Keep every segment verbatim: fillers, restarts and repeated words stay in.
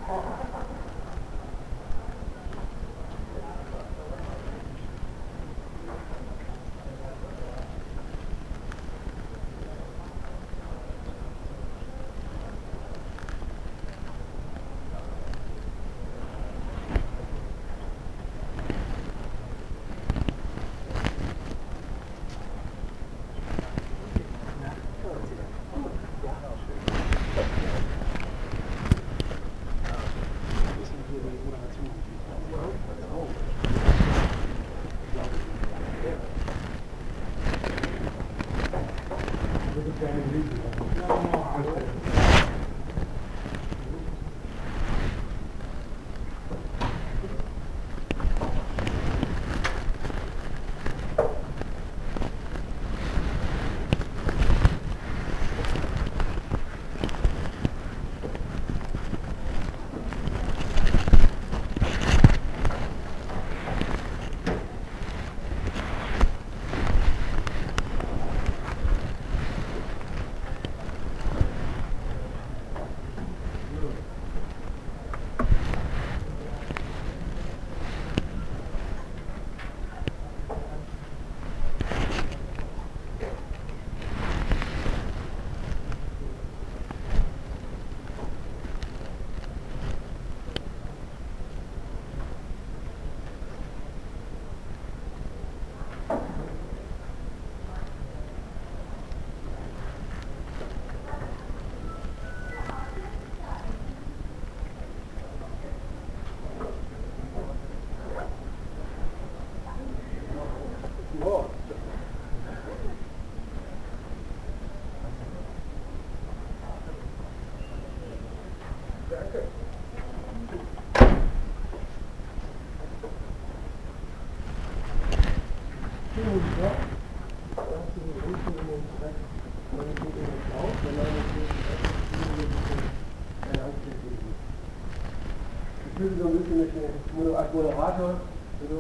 Als Moderator, also,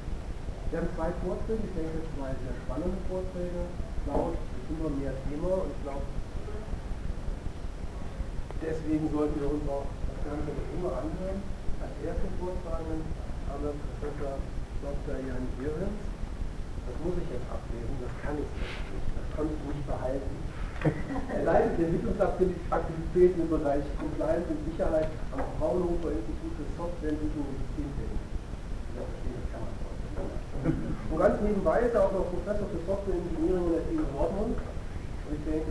wir haben zwei Vorträge, ich denke, zwei sehr spannende Vorträge. Cloud ist immer mehr Thema und ich glaube, deswegen sollten wir uns auch das Ganze immer anhören. Als ersten Vortragenden haben wir Professor Doktor Jan Behrens. Das muss ich jetzt ablesen, das kann ich nicht. Das konnte ich nicht behalten. Er leitet Entwicklungsaktivitäten im Bereich Compliance und Sicherheit am Fraunhofer Institut für Softwareentwicklung und Systemtechnik. Und ganz nebenbei ist er auch noch Professor für Software Engineering in der T U Dortmund. Und ich denke,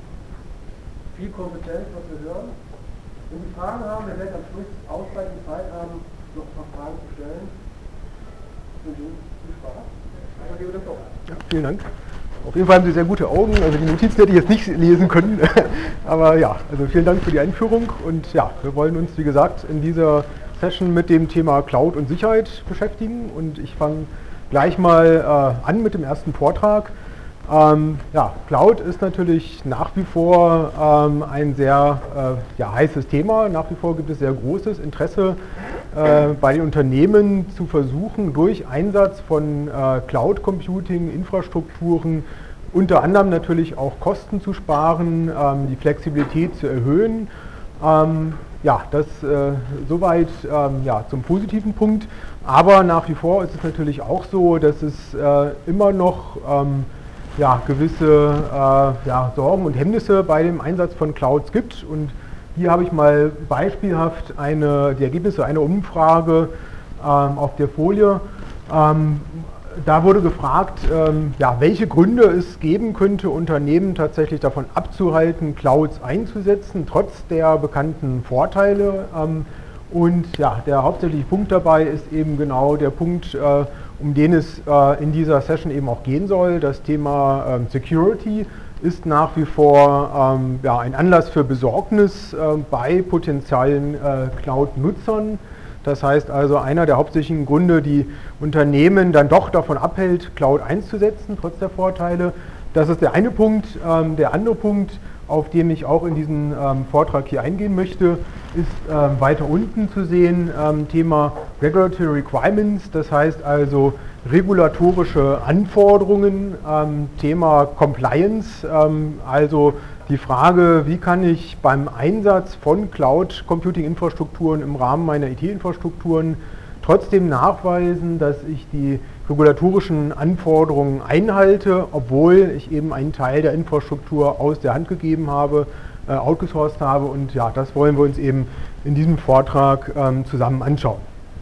viel Kompetenz, was wir hören. Wenn Sie Fragen haben, wir werden am Schluss ausreichend Zeit haben, noch ein paar Fragen zu stellen. Ich wünsche Ihnen viel Spaß. Ja, vielen Dank. Auf jeden Fall haben Sie sehr gute Augen, also die Notizen hätte ich jetzt nicht lesen können, aber ja, also vielen Dank für die Einführung und ja, wir wollen uns, wie gesagt, in dieser Session mit dem Thema Cloud und Sicherheit beschäftigen und ich fange gleich mal äh, an mit dem ersten Vortrag. Ähm, ja, Cloud ist natürlich nach wie vor ähm, ein sehr äh, ja, heißes Thema, nach wie vor gibt es sehr großes Interesse äh, bei den Unternehmen zu versuchen, durch Einsatz von äh, Cloud Computing, Infrastrukturen, unter anderem natürlich auch Kosten zu sparen, ähm, die Flexibilität zu erhöhen. Ähm, ja, das äh, soweit ähm, ja, zum positiven Punkt, aber nach wie vor ist es natürlich auch so, dass es äh, immer noch ähm, ja, gewisse äh, ja, Sorgen und Hemmnisse bei dem Einsatz von Clouds gibt. Und hier habe ich mal beispielhaft eine, die Ergebnisse einer Umfrage ähm, auf der Folie. Ähm, da wurde gefragt, ähm, ja, welche Gründe es geben könnte, Unternehmen tatsächlich davon abzuhalten, Clouds einzusetzen, trotz der bekannten Vorteile. Ähm, und ja, der hauptsächliche Punkt dabei ist eben genau der Punkt, äh, um den es äh, in dieser Session eben auch gehen soll. Das Thema ähm, Security ist nach wie vor ähm, ja, ein Anlass für Besorgnis äh, bei potenziellen äh, Cloud-Nutzern. Das heißt also, einer der hauptsächlichen Gründe, die Unternehmen dann doch davon abhält, Cloud einzusetzen, trotz der Vorteile. Das ist der eine Punkt. Ähm, der andere Punkt, auf den ich auch in diesen ähm, Vortrag hier eingehen möchte, ist ähm, weiter unten zu sehen, ähm, Thema Regulatory Requirements. Das heißt also, regulatorische Anforderungen, ähm, Thema Compliance, ähm, also die Frage, wie kann ich beim Einsatz von Cloud-Computing-Infrastrukturen im Rahmen meiner I T-Infrastrukturen trotzdem nachweisen, dass ich die regulatorischen Anforderungen einhalte, obwohl ich eben einen Teil der Infrastruktur aus der Hand gegeben habe, äh, outgesourced habe, und ja, das wollen wir uns eben in diesem Vortrag ähm, zusammen anschauen.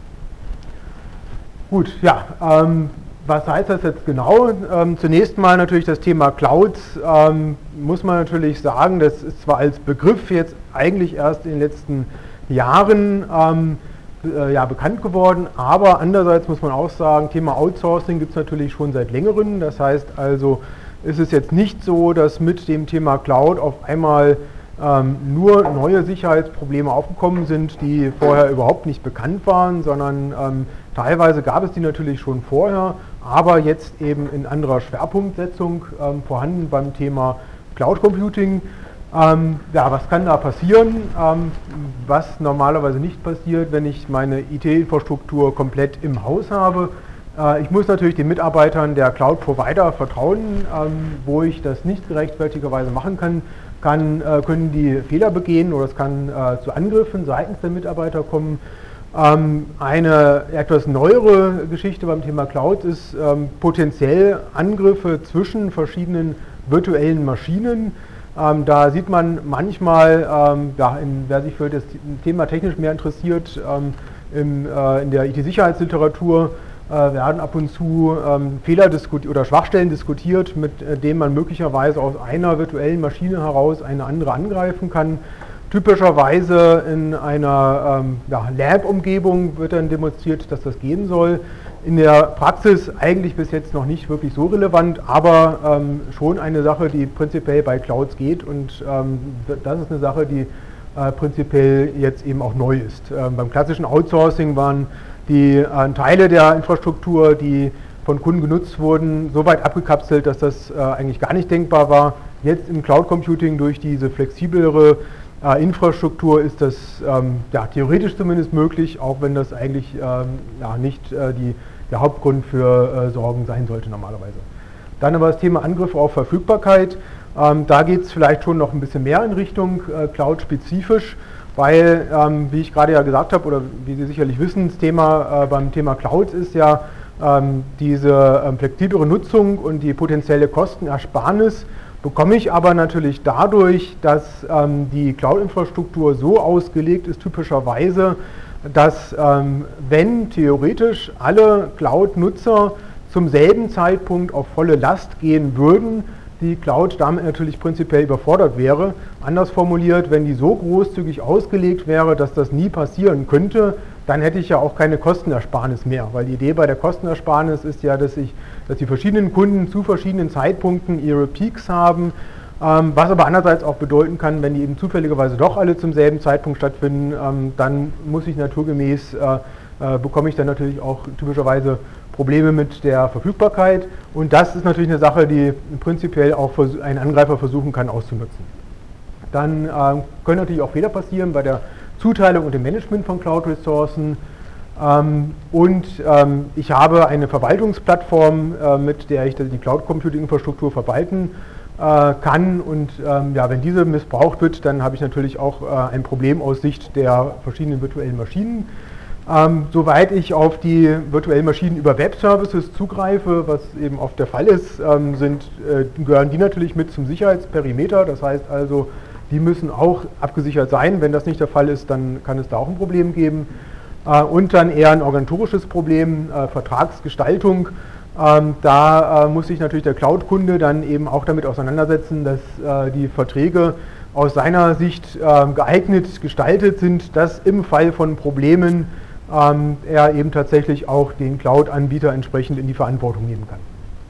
Gut, ja, ähm, was heißt das jetzt genau? Ähm, zunächst mal natürlich das Thema Clouds, ähm, muss man natürlich sagen, das ist zwar als Begriff jetzt eigentlich erst in den letzten Jahren ähm, äh, ja, bekannt geworden, aber andererseits muss man auch sagen, Thema Outsourcing gibt es natürlich schon seit längerem. Das heißt also, ist es jetzt nicht so, dass mit dem Thema Cloud auf einmal ähm, nur neue Sicherheitsprobleme aufgekommen sind, die vorher überhaupt nicht bekannt waren, sondern ähm, teilweise gab es die natürlich schon vorher, aber jetzt eben in anderer Schwerpunktsetzung ähm, vorhanden beim Thema Cloud Computing. Ähm, ja, was kann da passieren? Ähm, was normalerweise nicht passiert, wenn ich meine I T-Infrastruktur komplett im Haus habe? Äh, ich muss natürlich den Mitarbeitern der Cloud-Provider vertrauen. Ähm, wo ich das nicht gerechtfertigerweise machen kann, kann äh, können die Fehler begehen oder es kann äh, zu Angriffen seitens der Mitarbeiter kommen. Ähm, eine etwas neuere Geschichte beim Thema Cloud ist ähm, potenziell Angriffe zwischen verschiedenen virtuellen Maschinen. Ähm, da sieht man manchmal, ähm, ja, in, wer sich für das Thema technisch mehr interessiert, ähm, im, äh, in der I T-Sicherheitsliteratur äh, werden ab und zu ähm, Fehler oder Schwachstellen diskutiert, mit äh, denen man möglicherweise aus einer virtuellen Maschine heraus eine andere angreifen kann. Typischerweise in einer ähm, ja, Lab-Umgebung wird dann demonstriert, dass das gehen soll. In der Praxis eigentlich bis jetzt noch nicht wirklich so relevant, aber ähm, schon eine Sache, die prinzipiell bei Clouds geht, und ähm, das ist eine Sache, die äh, prinzipiell jetzt eben auch neu ist. Ähm, beim klassischen Outsourcing waren die äh, Teile der Infrastruktur, die von Kunden genutzt wurden, so weit abgekapselt, dass das äh, eigentlich gar nicht denkbar war. Jetzt im Cloud Computing durch diese flexiblere Äh, Infrastruktur ist das ähm, ja, theoretisch zumindest möglich, auch wenn das eigentlich ähm, ja, nicht äh, die, der Hauptgrund für äh, Sorgen sein sollte normalerweise. Dann aber das Thema Angriffe auf Verfügbarkeit. Ähm, da geht es vielleicht schon noch ein bisschen mehr in Richtung äh, Cloud-spezifisch, weil, ähm, wie ich gerade ja gesagt habe, oder wie Sie sicherlich wissen, das Thema äh, beim Thema Clouds ist ja ähm, diese ähm, flexiblere Nutzung und die potenzielle Kostenersparnis. Bekomme ich aber natürlich dadurch, dass ähm, die Cloud-Infrastruktur so ausgelegt ist, typischerweise, dass ähm, wenn theoretisch alle Cloud-Nutzer zum selben Zeitpunkt auf volle Last gehen würden, die Cloud damit natürlich prinzipiell überfordert wäre. Anders formuliert, wenn die so großzügig ausgelegt wäre, dass das nie passieren könnte, dann hätte ich ja auch keine Kostenersparnis mehr, weil die Idee bei der Kostenersparnis ist ja, dass, ich, dass die verschiedenen Kunden zu verschiedenen Zeitpunkten ihre Peaks haben, ähm, was aber andererseits auch bedeuten kann, wenn die eben zufälligerweise doch alle zum selben Zeitpunkt stattfinden, ähm, dann muss ich naturgemäß, äh, äh, bekomme ich dann natürlich auch typischerweise Probleme mit der Verfügbarkeit, und das ist natürlich eine Sache, die prinzipiell auch ein Angreifer versuchen kann auszunutzen. Dann äh, können natürlich auch Fehler passieren bei der Zuteilung und dem Management von Cloud-Ressourcen, ähm, und ähm, ich habe eine Verwaltungsplattform, äh, mit der ich die Cloud-Computing-Infrastruktur verwalten äh, kann, und ähm, ja, wenn diese missbraucht wird, dann habe ich natürlich auch äh, ein Problem aus Sicht der verschiedenen virtuellen Maschinen. Ähm, soweit ich auf die virtuellen Maschinen über Web-Services zugreife, was eben oft der Fall ist, ähm, sind, äh, gehören die natürlich mit zum Sicherheitsperimeter, das heißt also, die müssen auch abgesichert sein. Wenn das nicht der Fall ist, dann kann es da auch ein Problem geben. Äh, und dann eher ein organisatorisches Problem, äh, Vertragsgestaltung. Ähm, da äh, muss sich natürlich der Cloud-Kunde dann eben auch damit auseinandersetzen, dass äh, die Verträge aus seiner Sicht äh, geeignet gestaltet sind, dass im Fall von Problemen ähm, er eben tatsächlich auch den Cloud-Anbieter entsprechend in die Verantwortung nehmen kann.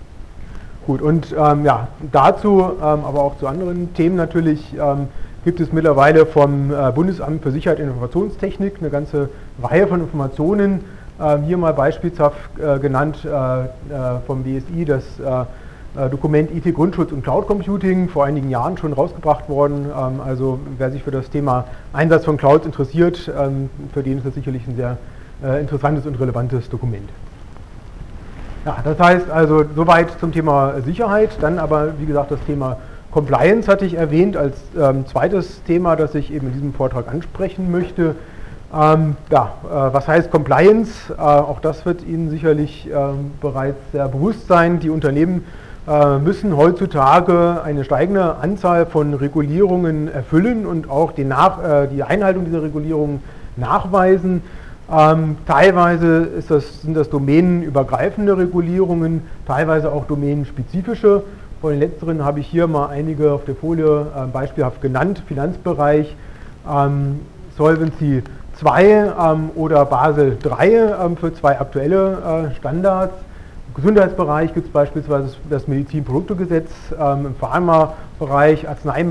Gut, und ähm, ja, dazu, ähm, aber auch zu anderen Themen natürlich, ähm, gibt es mittlerweile vom äh, Bundesamt für Sicherheit und Informationstechnik eine ganze Reihe von Informationen, äh, hier mal beispielshaft äh, genannt äh, äh, vom B S I, das äh, Dokument I T-Grundschutz und Cloud Computing, vor einigen Jahren schon rausgebracht worden. Ähm, also wer sich für das Thema Einsatz von Clouds interessiert, ähm, für den ist das sicherlich ein sehr äh, interessantes und relevantes Dokument. Ja, das heißt also soweit zum Thema Sicherheit, dann aber wie gesagt das Thema Compliance hatte ich erwähnt als ähm, zweites Thema, das ich eben in diesem Vortrag ansprechen möchte. Ähm, ja, äh, was heißt Compliance? Äh, auch das wird Ihnen sicherlich ähm, bereits sehr bewusst sein. Die Unternehmen äh, müssen heutzutage eine steigende Anzahl von Regulierungen erfüllen und auch die, Nach äh, die Einhaltung dieser Regulierungen nachweisen. Ähm, teilweise ist das, sind das domänenübergreifende Regulierungen, teilweise auch domänenspezifische. Von den letzteren habe ich hier mal einige auf der Folie äh, beispielhaft genannt. Finanzbereich, ähm, Solvency zwei ähm, oder Basel drei ähm, für zwei aktuelle äh, Standards. Im Gesundheitsbereich gibt es beispielsweise das Medizinproduktegesetz, ähm, im Pharmabereich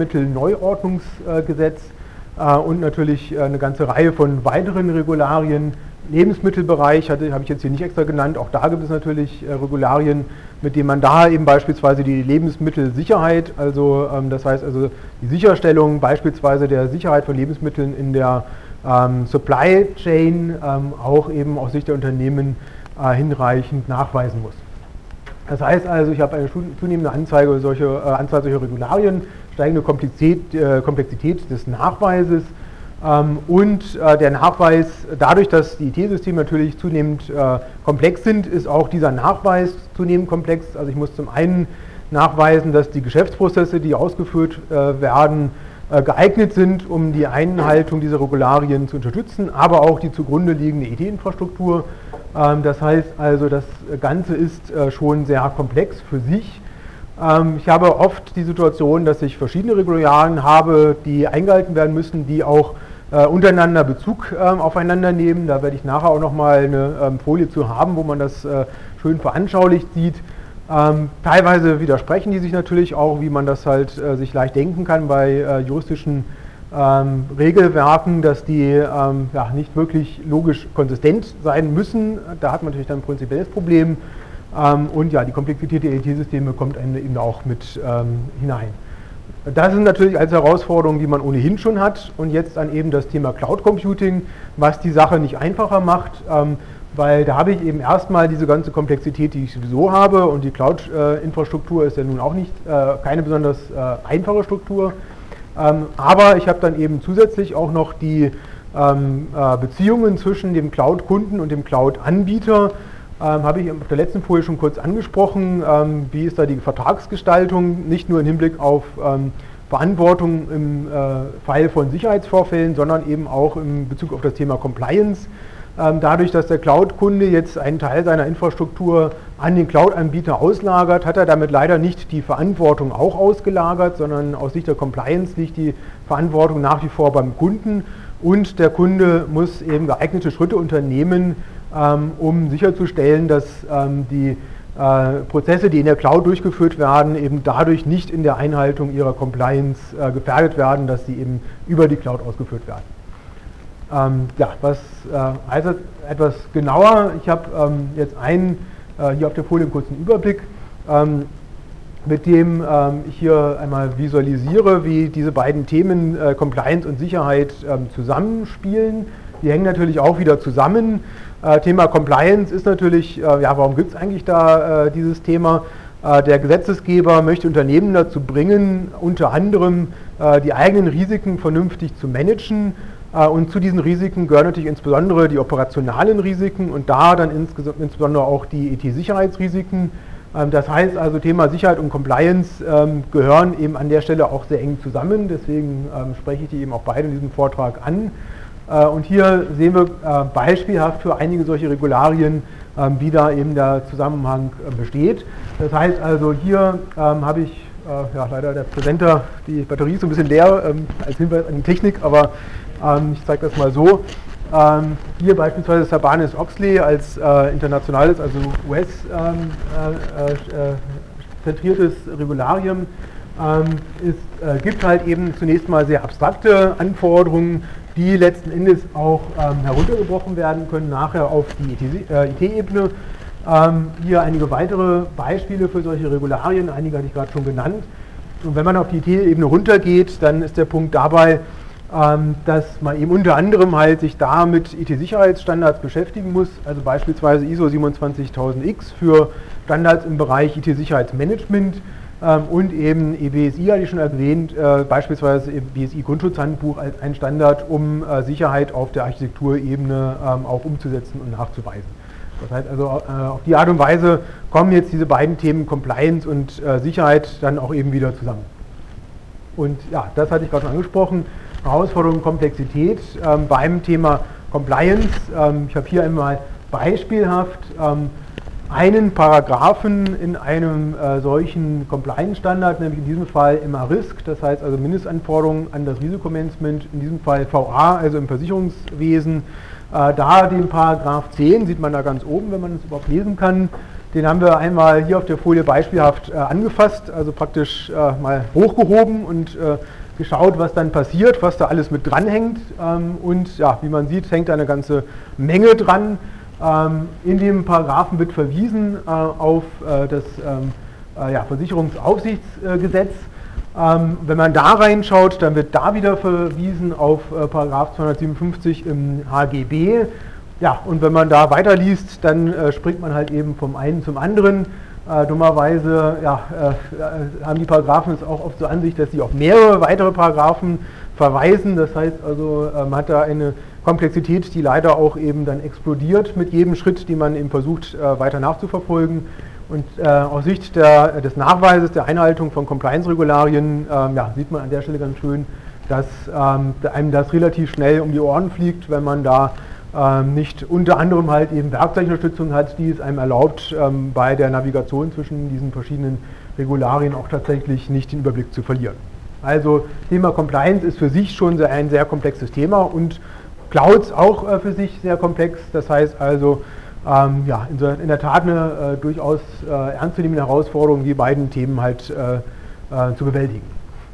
Arzneimittelneuordnungsgesetz äh, und natürlich äh, eine ganze Reihe von weiteren Regularien. Lebensmittelbereich hatte, habe ich jetzt hier nicht extra genannt, auch da gibt es natürlich äh, Regularien, mit denen man da eben beispielsweise die Lebensmittelsicherheit, also ähm, das heißt also die Sicherstellung beispielsweise der Sicherheit von Lebensmitteln in der ähm, Supply Chain ähm, auch eben aus Sicht der Unternehmen äh, hinreichend nachweisen muss. Das heißt also, ich habe eine zunehmende Anzeige solche, äh, Anzahl solcher Regularien, steigende Komplexität, äh, Komplexität des Nachweises. Ähm, und äh, der Nachweis, dadurch, dass die I T-Systeme natürlich zunehmend äh, komplex sind, ist auch dieser Nachweis zunehmend komplex. Also ich muss zum einen nachweisen, dass die Geschäftsprozesse, die ausgeführt äh, werden, äh, geeignet sind, um die Einhaltung dieser Regularien zu unterstützen, aber auch die zugrunde liegende I T-Infrastruktur. Ähm, das heißt also, das Ganze ist äh, schon sehr komplex für sich. Ähm, ich habe oft die Situation, dass ich verschiedene Regularien habe, die eingehalten werden müssen, die auch Äh, untereinander Bezug ähm, aufeinander nehmen. Da werde ich nachher auch noch mal eine ähm, Folie zu haben, wo man das äh, schön veranschaulicht sieht. Ähm, teilweise widersprechen die sich natürlich auch, wie man das halt äh, sich leicht denken kann bei äh, juristischen ähm, Regelwerken, dass die ähm, ja, nicht wirklich logisch konsistent sein müssen. Da hat man natürlich dann ein prinzipielles Problem. Ähm, und ja, die Komplexität der I T-Systeme kommt eben auch mit ähm, hinein. Das sind natürlich als Herausforderungen, die man ohnehin schon hat, und jetzt dann eben das Thema Cloud Computing, was die Sache nicht einfacher macht, ähm, weil da habe ich eben erstmal diese ganze Komplexität, die ich sowieso habe, und die Cloud-Infrastruktur ist ja nun auch nicht äh, keine besonders äh, einfache Struktur, ähm, aber ich habe dann eben zusätzlich auch noch die ähm, äh, Beziehungen zwischen dem Cloud-Kunden und dem Cloud-Anbieter. Ähm, habe ich auf der letzten Folie schon kurz angesprochen, ähm, wie ist da die Vertragsgestaltung, nicht nur im Hinblick auf ähm, Verantwortung im äh, Fall von Sicherheitsvorfällen, sondern eben auch in Bezug auf das Thema Compliance. Ähm, dadurch, dass der Cloud-Kunde jetzt einen Teil seiner Infrastruktur an den Cloud-Anbieter auslagert, hat er damit leider nicht die Verantwortung auch ausgelagert, sondern aus Sicht der Compliance liegt die Verantwortung nach wie vor beim Kunden, und der Kunde muss eben geeignete Schritte unternehmen, um sicherzustellen, dass ähm, die äh, Prozesse, die in der Cloud durchgeführt werden, eben dadurch nicht in der Einhaltung ihrer Compliance äh, gefährdet werden, dass sie eben über die Cloud ausgeführt werden. Ähm, ja, was äh, heißt das etwas genauer? Ich habe ähm, jetzt einen, äh, hier auf der Folie einen kurzen Überblick, ähm, mit dem ähm, ich hier einmal visualisiere, wie diese beiden Themen äh, Compliance und Sicherheit ähm, zusammenspielen. Die hängen natürlich auch wieder zusammen. Äh, Thema Compliance ist natürlich, äh, ja, warum gibt es eigentlich da äh, dieses Thema? Äh, der Gesetzesgeber möchte Unternehmen dazu bringen, unter anderem äh, die eigenen Risiken vernünftig zu managen. Äh, und zu diesen Risiken gehören natürlich insbesondere die operationalen Risiken und da dann insbesondere auch die I T-Sicherheitsrisiken. Ähm, das heißt also, Thema Sicherheit und Compliance ähm, gehören eben an der Stelle auch sehr eng zusammen. Deswegen ähm, spreche ich die eben auch beide in diesem Vortrag an. Und hier sehen wir äh, beispielhaft für einige solche Regularien, äh, wie da eben der Zusammenhang äh, besteht. Das heißt also, hier ähm, habe ich, äh, ja leider der Präsenter, die Batterie ist so ein bisschen leer, ähm, als Hinweis an die Technik, aber ähm, ich zeige das mal so. Ähm, hier beispielsweise Sarbanes-Oxley als äh, internationales, also U S-zentriertes ähm, äh, Regularium. Ähm, es äh, gibt halt eben zunächst mal sehr abstrakte Anforderungen, die letzten Endes auch ähm, heruntergebrochen werden können, nachher auf die I T-Ebene. Ähm, hier einige weitere Beispiele für solche Regularien, einige hatte ich gerade schon genannt. Und wenn man auf die I T-Ebene runtergeht, dann ist der Punkt dabei, ähm, dass man eben unter anderem halt sich da mit I T-Sicherheitsstandards beschäftigen muss, also beispielsweise I S O siebenundzwanzigtausend X für Standards im Bereich I T-Sicherheitsmanagement ähm, und eben E B S I, hatte ich schon erwähnt, äh, beispielsweise E B S I-Grundschutzhandbuch als ein Standard, um äh, Sicherheit auf der Architekturebene ähm, auch umzusetzen und nachzuweisen. Das heißt also, äh, auf die Art und Weise kommen jetzt diese beiden Themen Compliance und äh, Sicherheit dann auch eben wieder zusammen. Und ja, das hatte ich gerade schon angesprochen, Herausforderung, Komplexität ähm, beim Thema Compliance. Ähm, ich habe hier einmal beispielhaft ähm, einen Paragraphen in einem äh, solchen Compliance-Standard, nämlich in diesem Fall M A-Risk, das heißt also Mindestanforderungen an das Risikomanagement, in diesem Fall V A, also im Versicherungswesen. Äh, da den Paragraph zehn, sieht man da ganz oben, wenn man es überhaupt lesen kann. Den haben wir einmal hier auf der Folie beispielhaft äh, angefasst, also praktisch äh, mal hochgehoben und äh, geschaut, was dann passiert, was da alles mit dranhängt. Ähm, und ja, wie man sieht, hängt da eine ganze Menge dran. Ähm, in dem Paragraphen wird verwiesen äh, auf äh, das ähm, äh, ja, Versicherungsaufsichtsgesetz. Ähm, wenn man da reinschaut, dann wird da wieder verwiesen auf äh, Paragraph zweihundertsiebenundfünfzig im H G B. Ja, und wenn man da weiterliest, dann äh, springt man halt eben vom einen zum anderen. Äh, dummerweise ja, äh, haben die Paragraphen es auch oft so an sich, dass sie auf mehrere weitere Paragraphen verweisen. Das heißt also, äh, man hat da eine Komplexität, die leider auch eben dann explodiert mit jedem Schritt, den man eben versucht äh, weiter nachzuverfolgen. Und äh, aus Sicht der, des Nachweises der Einhaltung von Compliance-Regularien ähm, ja, sieht man an der Stelle ganz schön, dass ähm, einem das relativ schnell um die Ohren fliegt, wenn man da ähm, nicht unter anderem halt eben Werkzeugunterstützung hat, die es einem erlaubt, ähm, bei der Navigation zwischen diesen verschiedenen Regularien auch tatsächlich nicht den Überblick zu verlieren. Also Thema Compliance ist für sich schon sehr, ein sehr komplexes Thema und Clouds auch äh, für sich sehr komplex. Das heißt also, ähm, ja, in, so, in der Tat eine äh, durchaus äh, ernstzunehmende Herausforderung, die beiden Themen halt äh, äh, zu bewältigen.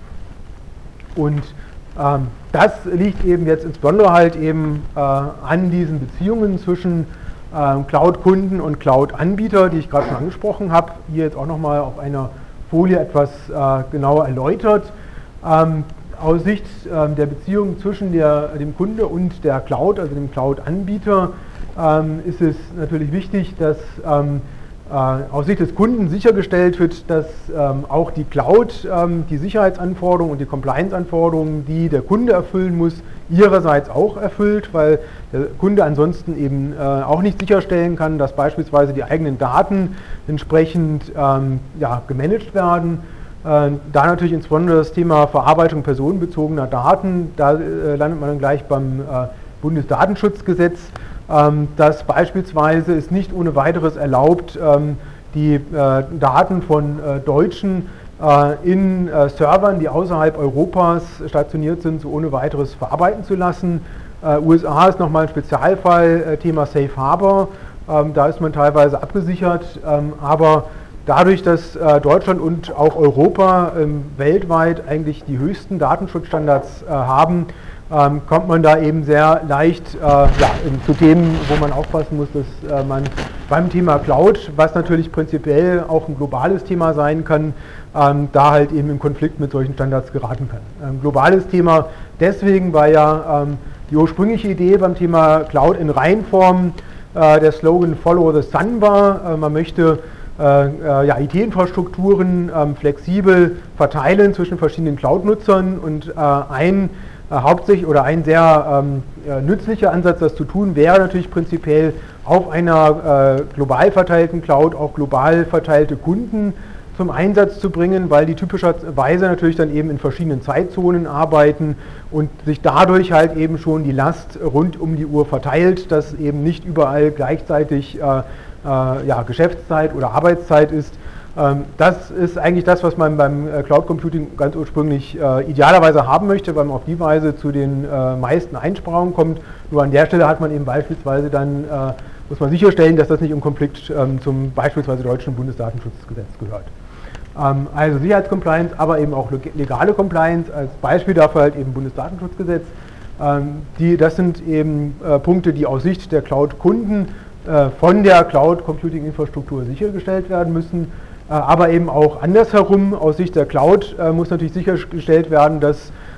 Und ähm, das liegt eben jetzt insbesondere halt eben äh, an diesen Beziehungen zwischen äh, Cloud-Kunden und Cloud-Anbieter, die ich gerade schon angesprochen habe, hier jetzt auch nochmal auf einer Folie etwas äh, genauer erläutert. Ähm, aus Sicht äh, der Beziehung zwischen der, dem Kunde und der Cloud, also dem Cloud-Anbieter, ähm, ist es natürlich wichtig, dass ähm, äh, aus Sicht des Kunden sichergestellt wird, dass ähm, auch die Cloud ähm, die Sicherheitsanforderungen und die Compliance-Anforderungen, die der Kunde erfüllen muss, ihrerseits auch erfüllt, weil der Kunde ansonsten eben äh, auch nicht sicherstellen kann, dass beispielsweise die eigenen Daten entsprechend ähm, ja, gemanagt werden. Äh, da natürlich insbesondere das Thema Verarbeitung personenbezogener Daten, da äh, landet man dann gleich beim äh, Bundesdatenschutzgesetz, ähm, dass beispielsweise es nicht ohne weiteres erlaubt, ähm, die äh, Daten von äh, Deutschen äh, in äh, Servern, die außerhalb Europas stationiert sind, so ohne weiteres verarbeiten zu lassen. Äh, U S A ist nochmal ein Spezialfall, äh, Thema Safe Harbor, ähm, da ist man teilweise abgesichert, ähm, aber dadurch, dass äh, Deutschland und auch Europa ähm, weltweit eigentlich die höchsten Datenschutzstandards äh, haben, ähm, kommt man da eben sehr leicht äh, ja, zu Themen, wo man aufpassen muss, dass äh, man beim Thema Cloud, was natürlich prinzipiell auch ein globales Thema sein kann, ähm, da halt eben in Konflikt mit solchen Standards geraten kann. Ähm, globales Thema deswegen, weil ja ähm, die ursprüngliche Idee beim Thema Cloud in Reihenform äh, der Slogan Follow the Sun war. Äh, man möchte Äh, äh, ja, I T-Infrastrukturen ähm, flexibel verteilen zwischen verschiedenen Cloud-Nutzern und äh, ein äh, hauptsächlich oder ein sehr ähm, äh, nützlicher Ansatz, das zu tun, wäre natürlich prinzipiell auf einer äh, global verteilten Cloud auch global verteilte Kunden zum Einsatz zu bringen, weil die typischerweise natürlich dann eben in verschiedenen Zeitzonen arbeiten und sich dadurch halt eben schon die Last rund um die Uhr verteilt, dass eben nicht überall gleichzeitig äh, Äh, ja, Geschäftszeit oder Arbeitszeit ist. Ähm, das ist eigentlich das, was man beim äh, Cloud Computing ganz ursprünglich äh, idealerweise haben möchte, weil man auf die Weise zu den äh, meisten Einsparungen kommt. Nur an der Stelle hat man eben beispielsweise dann, äh, muss man sicherstellen, dass das nicht im Konflikt ähm, zum beispielsweise deutschen Bundesdatenschutzgesetz gehört. Ähm, also Sicherheitscompliance, aber eben auch legale Compliance, als Beispiel dafür halt eben Bundesdatenschutzgesetz. Ähm, die, das sind eben äh, Punkte, die aus Sicht der Cloud-Kunden von der Cloud-Computing-Infrastruktur sichergestellt werden müssen, aber eben auch andersherum, aus Sicht der Cloud muss natürlich sichergestellt werden, dass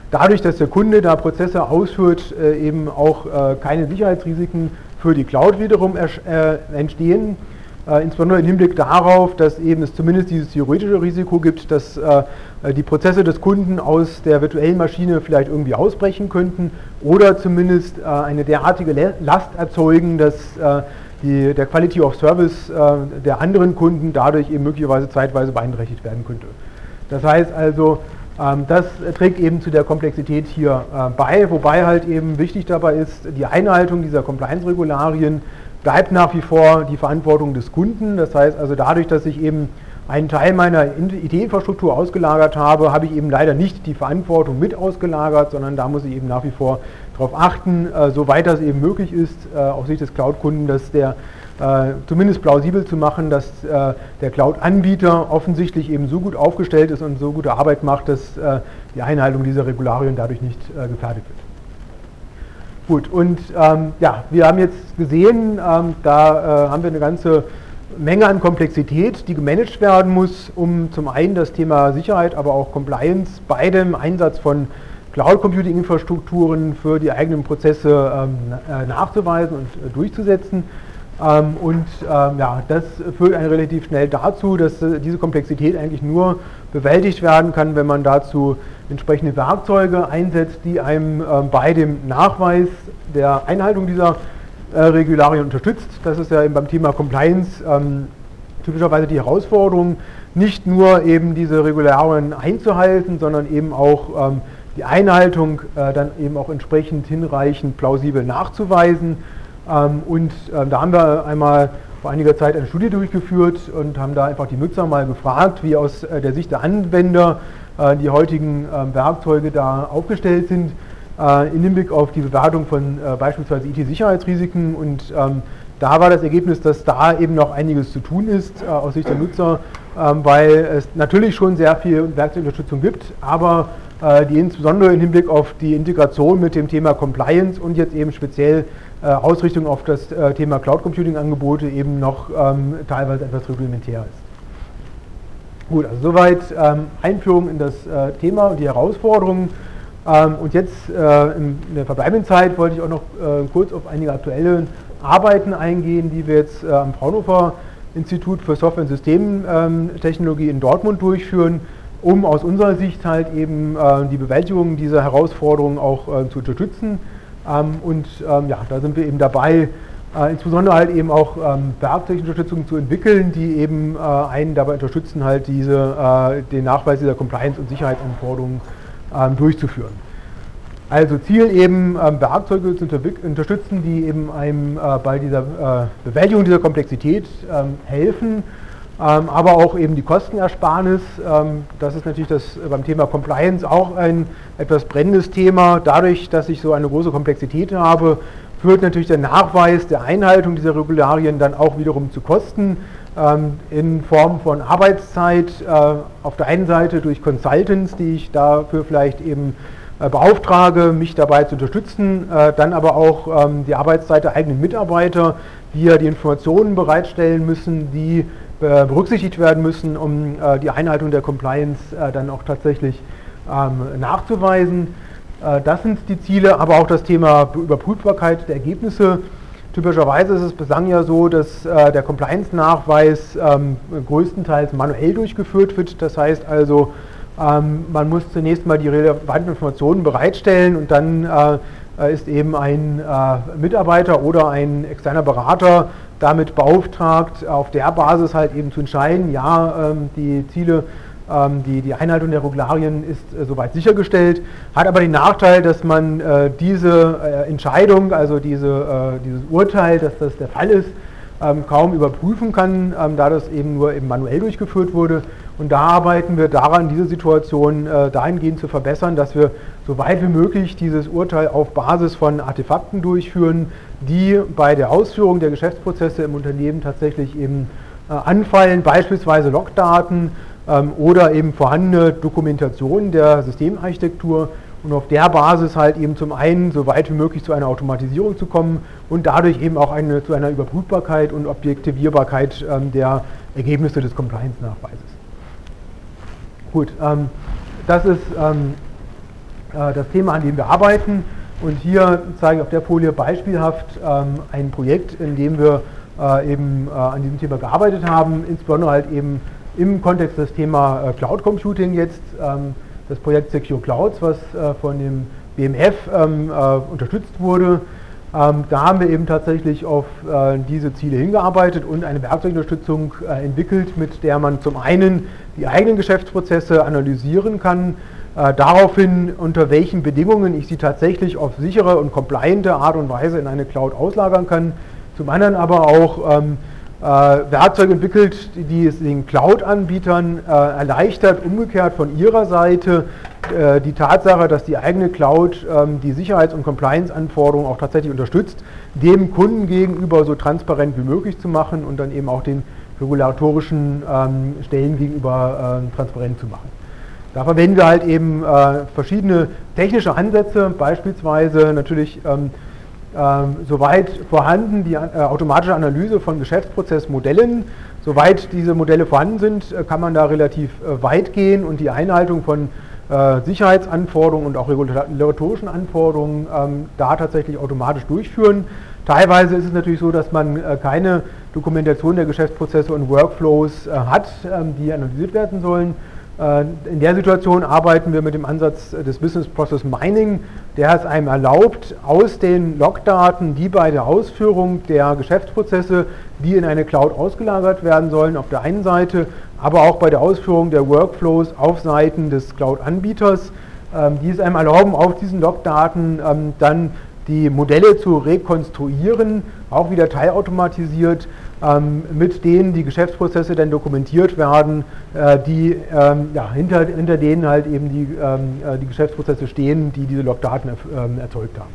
dadurch, dass der Kunde da Prozesse ausführt, äh, eben auch äh, keine Sicherheitsrisiken für die Cloud wiederum äh, entstehen. Äh, insbesondere im Hinblick darauf, dass eben es zumindest dieses theoretische Risiko gibt, dass äh, die Prozesse des Kunden aus der virtuellen Maschine vielleicht irgendwie ausbrechen könnten oder zumindest äh, eine derartige Le- Last erzeugen, dass äh, die, der Quality of Service äh, der anderen Kunden dadurch eben möglicherweise zeitweise beeinträchtigt werden könnte. Das heißt also, ähm, das trägt eben zu der Komplexität hier äh, bei, wobei halt eben wichtig dabei ist, die Einhaltung dieser Compliance-Regularien bleibt nach wie vor die Verantwortung des Kunden. Das heißt also, dadurch, dass ich eben einen Teil meiner I T-Infrastruktur ausgelagert habe, habe ich eben leider nicht die Verantwortung mit ausgelagert, sondern da muss ich eben nach wie vor darauf achten, äh, soweit das eben möglich ist, äh, aus Sicht des Cloud-Kunden, dass der äh, zumindest plausibel zu machen, dass äh, der Cloud-Anbieter offensichtlich eben so gut aufgestellt ist und so gute Arbeit macht, dass äh, die Einhaltung dieser Regularien dadurch nicht äh, gefährdet wird. Gut, und ähm, ja, wir haben jetzt gesehen, ähm, da äh, haben wir eine ganze Menge an Komplexität, die gemanagt werden muss, um zum einen das Thema Sicherheit, aber auch Compliance bei dem Einsatz von Cloud-Computing-Infrastrukturen für die eigenen Prozesse ähm, nachzuweisen und äh, durchzusetzen. Ähm, und ähm, ja, das führt einen relativ schnell dazu, dass äh, diese Komplexität eigentlich nur bewältigt werden kann, wenn man dazu entsprechende Werkzeuge einsetzt, die einem ähm, bei dem Nachweis der Einhaltung dieser äh, Regularien unterstützt. Das ist ja eben beim Thema Compliance ähm, typischerweise die Herausforderung, nicht nur eben diese Regularien einzuhalten, sondern eben auch ähm, die Einhaltung äh, dann eben auch entsprechend hinreichend plausibel nachzuweisen. Ähm, und äh, da haben wir einmal vor einiger Zeit eine Studie durchgeführt und haben da einfach die Nutzer mal gefragt, wie aus äh, der Sicht der Anwender äh, die heutigen äh, Werkzeuge da aufgestellt sind, äh, im Hinblick auf die Bewertung von äh, beispielsweise I T-Sicherheitsrisiken. Und ähm, da war das Ergebnis, dass da eben noch einiges zu tun ist äh, aus Sicht der Nutzer, äh, weil es natürlich schon sehr viel Werkzeugunterstützung gibt, aber äh, die insbesondere im Hinblick auf die Integration mit dem Thema Compliance und jetzt eben speziell äh, Ausrichtung auf das äh, Thema Cloud Computing Angebote eben noch ähm, teilweise etwas rudimentär ist. Gut, also soweit ähm, Einführung in das äh, Thema und die Herausforderungen. Ähm, und jetzt äh, in der verbleibenden Zeit wollte ich auch noch äh, kurz auf einige aktuelle Arbeiten eingehen, die wir jetzt äh, am Fraunhofer Institut für Software- und Systemtechnologie in Dortmund durchführen, um aus unserer Sicht halt eben äh, die Bewältigung dieser Herausforderungen auch äh, zu unterstützen. Ähm, und ähm, ja, da sind wir eben dabei, äh, insbesondere halt eben auch ähm, Werkzeugunterstützung zu entwickeln, die eben äh, einen dabei unterstützen, halt diese, äh, den Nachweis dieser Compliance- und Sicherheitsanforderungen ähm, durchzuführen. Also Ziel eben, ähm, Werkzeuge zu unterstützen, die eben einem äh, bei dieser äh, Bewältigung dieser Komplexität ähm, helfen, ähm, aber auch eben die Kostenersparnis. Ähm, das ist natürlich das äh, beim Thema Compliance auch ein etwas brennendes Thema. Dadurch, dass ich so eine große Komplexität habe, führt natürlich der Nachweis der Einhaltung dieser Regularien dann auch wiederum zu Kosten ähm, in Form von Arbeitszeit, äh, auf der einen Seite durch Consultants, die ich dafür vielleicht eben beauftrage, mich dabei zu unterstützen, äh, dann aber auch ähm, die Arbeitszeit der eigenen Mitarbeiter, die ja die Informationen bereitstellen müssen, die äh, berücksichtigt werden müssen, um äh, die Einhaltung der Compliance äh, dann auch tatsächlich ähm, nachzuweisen. Äh, das sind die Ziele, aber auch das Thema Überprüfbarkeit der Ergebnisse. Typischerweise ist es bislang ja so, dass äh, der Compliance-Nachweis ähm, größtenteils manuell durchgeführt wird. Das heißt also, Ähm, man muss zunächst mal die relevanten Informationen bereitstellen und dann äh, ist eben ein äh, Mitarbeiter oder ein externer Berater damit beauftragt, auf der Basis halt eben zu entscheiden, ja, ähm, die Ziele, ähm, die, die Einhaltung der Regularien ist äh, soweit sichergestellt, hat aber den Nachteil, dass man äh, diese äh, Entscheidung, also diese, äh, dieses Urteil, dass das der Fall ist, ähm, kaum überprüfen kann, ähm, da das eben nur eben manuell durchgeführt wurde. Und da arbeiten wir daran, diese Situation äh, dahingehend zu verbessern, dass wir so weit wie möglich dieses Urteil auf Basis von Artefakten durchführen, die bei der Ausführung der Geschäftsprozesse im Unternehmen tatsächlich eben äh, anfallen, beispielsweise Logdaten ähm, oder eben vorhandene Dokumentation der Systemarchitektur und auf der Basis halt eben zum einen so weit wie möglich zu einer Automatisierung zu kommen und dadurch eben auch eine, zu einer Überprüfbarkeit und Objektivierbarkeit ähm, der Ergebnisse des Compliance-Nachweises. Gut, ähm, das ist ähm, äh, das Thema, an dem wir arbeiten. Und hier zeige ich auf der Folie beispielhaft ähm, ein Projekt, in dem wir äh, eben äh, an diesem Thema gearbeitet haben, insbesondere halt eben im Kontext des Thema äh, Cloud Computing jetzt, ähm, das Projekt Secure Clouds, was äh, von dem B M F ähm, äh, unterstützt wurde. Ähm, da haben wir eben tatsächlich auf äh, diese Ziele hingearbeitet und eine Werkzeugunterstützung äh, entwickelt, mit der man zum einen die eigenen Geschäftsprozesse analysieren kann, äh, daraufhin, unter welchen Bedingungen ich sie tatsächlich auf sichere und compliante Art und Weise in eine Cloud auslagern kann, zum anderen aber auch ähm, äh, Werkzeuge entwickelt, die, die es den Cloud-Anbietern äh, erleichtert, umgekehrt von ihrer Seite äh, die Tatsache, dass die eigene Cloud ähm, die Sicherheits- und Compliance-Anforderungen auch tatsächlich unterstützt, dem Kunden gegenüber so transparent wie möglich zu machen und dann eben auch den regulatorischen ähm, Stellen gegenüber äh, transparent zu machen. Da verwenden wir halt eben äh, verschiedene technische Ansätze, beispielsweise natürlich ähm, ähm, soweit vorhanden die äh, automatische Analyse von Geschäftsprozessmodellen. Soweit diese Modelle vorhanden sind, äh, kann man da relativ äh, weit gehen und die Einhaltung von äh, Sicherheitsanforderungen und auch regulatorischen Anforderungen ähm, da tatsächlich automatisch durchführen. Teilweise ist es natürlich so, dass man äh, keine Dokumentation der Geschäftsprozesse und Workflows äh, hat, ähm, die analysiert werden sollen. In der Situation arbeiten wir mit dem Ansatz des Business Process Mining, der es einem erlaubt, aus den Logdaten, die bei der Ausführung der Geschäftsprozesse, die in eine Cloud ausgelagert werden sollen, auf der einen Seite, aber auch bei der Ausführung der Workflows auf Seiten des Cloud-Anbieters, die es einem erlauben, auf diesen Logdaten dann die Modelle zu rekonstruieren, auch wieder teilautomatisiert, ähm, mit denen die Geschäftsprozesse dann dokumentiert werden, äh, die ähm, ja, hinter, hinter denen halt eben die, ähm, die Geschäftsprozesse stehen, die diese Logdaten ähm, erzeugt haben.